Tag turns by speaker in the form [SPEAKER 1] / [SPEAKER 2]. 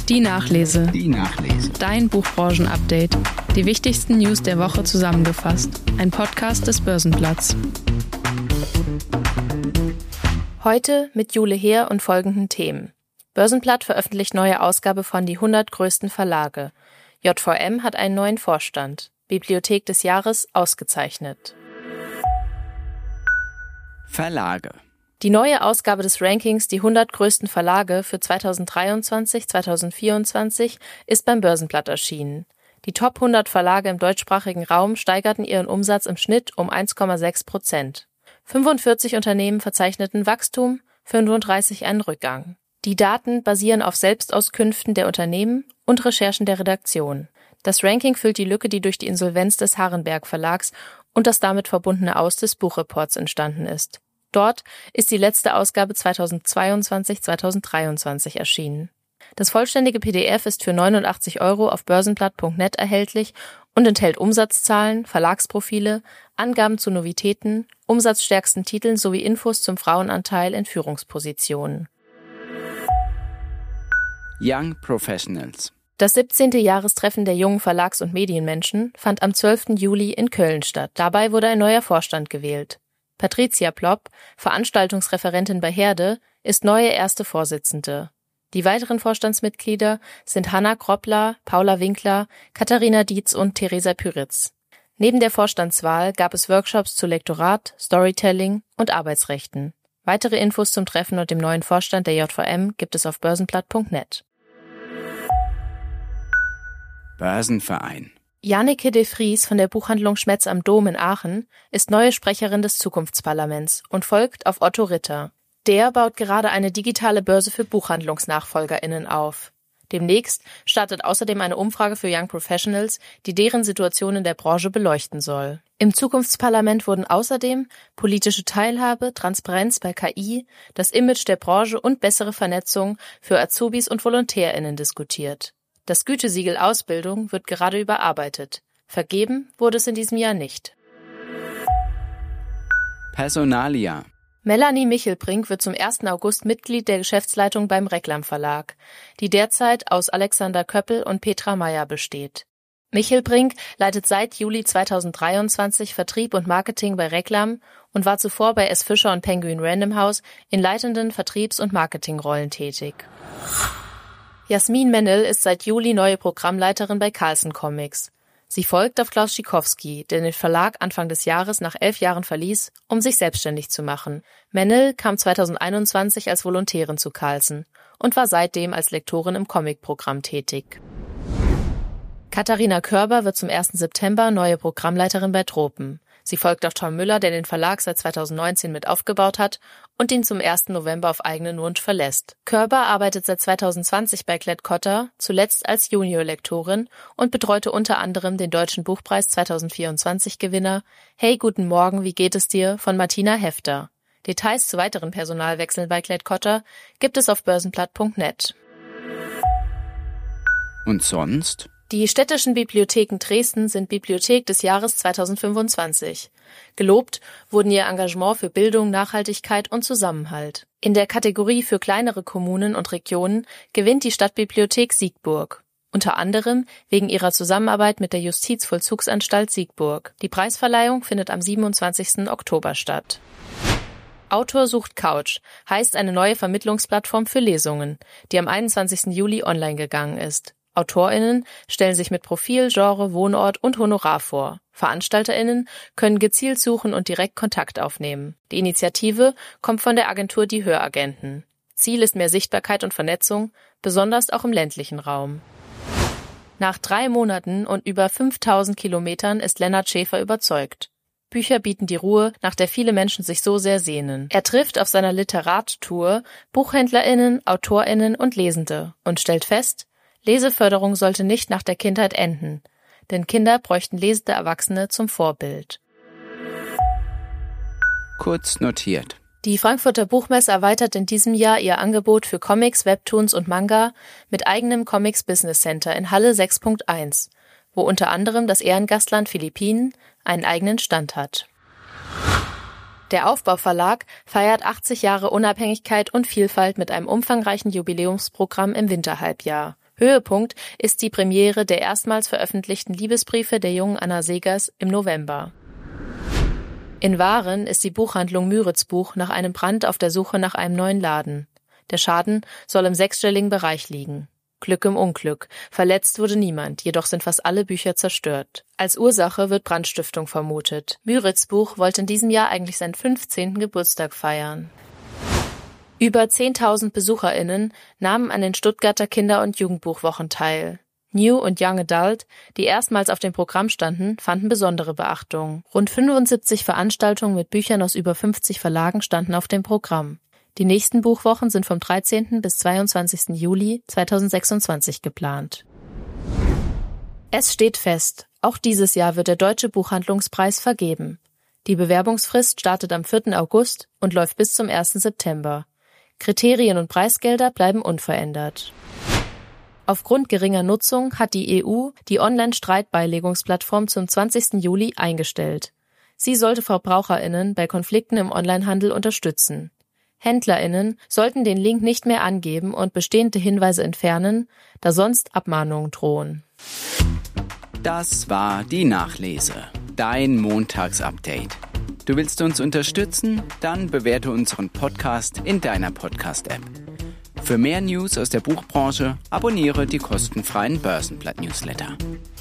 [SPEAKER 1] Die Nachlese.
[SPEAKER 2] Die Nachlese.
[SPEAKER 1] Dein Buchbranchen-Update. Die wichtigsten News der Woche zusammengefasst. Ein Podcast des Börsenblatts.
[SPEAKER 3] Heute mit Jule Heer und folgenden Themen. Börsenblatt veröffentlicht neue Ausgabe von Die 100 größten Verlage. JVM hat einen neuen Vorstand. Bibliothek des Jahres ausgezeichnet.
[SPEAKER 2] Verlage.
[SPEAKER 3] Die neue Ausgabe des Rankings Die 100 größten Verlage für 2023-2024 ist beim Börsenblatt erschienen. Die Top 100 Verlage im deutschsprachigen Raum steigerten ihren Umsatz im Schnitt um 1,6%. 45 Unternehmen verzeichneten Wachstum, 35 einen Rückgang. Die Daten basieren auf Selbstauskünften der Unternehmen und Recherchen der Redaktion. Das Ranking füllt die Lücke, die durch die Insolvenz des Harenberg Verlags und das damit verbundene Aus des Buchreports entstanden ist. Dort ist die letzte Ausgabe 2022-2023 erschienen. Das vollständige PDF ist für 89 € auf börsenblatt.net erhältlich und enthält Umsatzzahlen, Verlagsprofile, Angaben zu Novitäten, umsatzstärksten Titeln sowie Infos zum Frauenanteil in Führungspositionen.
[SPEAKER 2] Young Professionals.
[SPEAKER 3] Das 17. Jahrestreffen der jungen Verlags- und Medienmenschen fand am 12. Juli in Köln statt. Dabei wurde ein neuer Vorstand gewählt. Patricia Plopp, Veranstaltungsreferentin bei Herde, ist neue erste Vorsitzende. Die weiteren Vorstandsmitglieder sind Hanna Kroppler, Paula Winkler, Katharina Dietz und Theresa Pyritz. Neben der Vorstandswahl gab es Workshops zu Lektorat, Storytelling und Arbeitsrechten. Weitere Infos zum Treffen und dem neuen Vorstand der JVM gibt es auf börsenblatt.net.
[SPEAKER 2] Börsenverein.
[SPEAKER 3] Janneke de Vries von der Buchhandlung Schmetz am Dom in Aachen ist neue Sprecherin des Zukunftsparlaments und folgt auf Otto Ritter. Der baut gerade eine digitale Börse für BuchhandlungsnachfolgerInnen auf. Demnächst startet außerdem eine Umfrage für Young Professionals, die deren Situation in der Branche beleuchten soll. Im Zukunftsparlament wurden außerdem politische Teilhabe, Transparenz bei KI, das Image der Branche und bessere Vernetzung für Azubis und VolontärInnen diskutiert. Das Gütesiegel Ausbildung wird gerade überarbeitet. Vergeben wurde es in diesem Jahr nicht.
[SPEAKER 2] Personalia.
[SPEAKER 3] Melanie Michelbrink wird zum 1. August Mitglied der Geschäftsleitung beim Reklam Verlag, die derzeit aus Alexander Köppel und Petra Meyer besteht. Michelbrink leitet seit Juli 2023 Vertrieb und Marketing bei Reklam und war zuvor bei S. Fischer und Penguin Random House in leitenden Vertriebs- und Marketingrollen tätig. Jasmin Mennel ist seit Juli neue Programmleiterin bei Carlsen Comics. Sie folgt auf Klaus Schikowski, der den Verlag Anfang des Jahres nach 11 Jahren verließ, um sich selbstständig zu machen. Mennel kam 2021 als Volontärin zu Carlsen und war seitdem als Lektorin im Comicprogramm tätig. Katharina Körber wird zum 1. September neue Programmleiterin bei Tropen. Sie folgt auf Tom Müller, der den Verlag seit 2019 mit aufgebaut hat und ihn zum 1. November auf eigenen Wunsch verlässt. Körber arbeitet seit 2020 bei Klett-Cotta, zuletzt als Junior-Lektorin und betreute unter anderem den Deutschen Buchpreis 2024-Gewinner Hey, guten Morgen, wie geht es dir? Von Martina Hefter. Details zu weiteren Personalwechseln bei Klett-Cotta gibt es auf börsenblatt.net.
[SPEAKER 2] Und sonst?
[SPEAKER 3] Die städtischen Bibliotheken Dresden sind Bibliothek des Jahres 2025. Gelobt wurden ihr Engagement für Bildung, Nachhaltigkeit und Zusammenhalt. In der Kategorie für kleinere Kommunen und Regionen gewinnt die Stadtbibliothek Siegburg. Unter anderem wegen ihrer Zusammenarbeit mit der Justizvollzugsanstalt Siegburg. Die Preisverleihung findet am 27. Oktober statt. Autor sucht Couch heißt eine neue Vermittlungsplattform für Lesungen, die am 21. Juli online gegangen ist. AutorInnen stellen sich mit Profil, Genre, Wohnort und Honorar vor. VeranstalterInnen können gezielt suchen und direkt Kontakt aufnehmen. Die Initiative kommt von der Agentur Die Höragenten. Ziel ist mehr Sichtbarkeit und Vernetzung, besonders auch im ländlichen Raum. Nach 3 Monaten und über 5000 Kilometern ist Lennart Schäfer überzeugt. Bücher bieten die Ruhe, nach der viele Menschen sich so sehr sehnen. Er trifft auf seiner Literattour BuchhändlerInnen, AutorInnen und Lesende und stellt fest, Leseförderung sollte nicht nach der Kindheit enden, denn Kinder bräuchten lesende Erwachsene zum Vorbild.
[SPEAKER 2] Kurz notiert.
[SPEAKER 3] Die Frankfurter Buchmesse erweitert in diesem Jahr ihr Angebot für Comics, Webtoons und Manga mit eigenem Comics Business Center in Halle 6.1, wo unter anderem das Ehrengastland Philippinen einen eigenen Stand hat. Der Aufbau-Verlag feiert 80 Jahre Unabhängigkeit und Vielfalt mit einem umfangreichen Jubiläumsprogramm im Winterhalbjahr. Höhepunkt ist die Premiere der erstmals veröffentlichten Liebesbriefe der jungen Anna Seghers im November. In Waren ist die Buchhandlung Müritzbuch nach einem Brand auf der Suche nach einem neuen Laden. Der Schaden soll im sechsstelligen Bereich liegen. Glück im Unglück. Verletzt wurde niemand, jedoch sind fast alle Bücher zerstört. Als Ursache wird Brandstiftung vermutet. Müritzbuch wollte in diesem Jahr eigentlich seinen 15. Geburtstag feiern. Über 10.000 BesucherInnen nahmen an den Stuttgarter Kinder- und Jugendbuchwochen teil. New und Young Adult, die erstmals auf dem Programm standen, fanden besondere Beachtung. Rund 75 Veranstaltungen mit Büchern aus über 50 Verlagen standen auf dem Programm. Die nächsten Buchwochen sind vom 13. bis 22. Juli 2026 geplant. Es steht fest, auch dieses Jahr wird der Deutsche Buchhandlungspreis vergeben. Die Bewerbungsfrist startet am 4. August und läuft bis zum 1. September. Kriterien und Preisgelder bleiben unverändert. Aufgrund geringer Nutzung hat die EU die Online-Streitbeilegungsplattform zum 20. Juli eingestellt. Sie sollte VerbraucherInnen bei Konflikten im Onlinehandel unterstützen. HändlerInnen sollten den Link nicht mehr angeben und bestehende Hinweise entfernen, da sonst Abmahnungen drohen.
[SPEAKER 2] Das war die Nachlese, dein Montagsupdate. Du willst uns unterstützen? Dann bewerte unseren Podcast in deiner Podcast-App. Für mehr News aus der Buchbranche abonniere die kostenfreien Börsenblatt-Newsletter.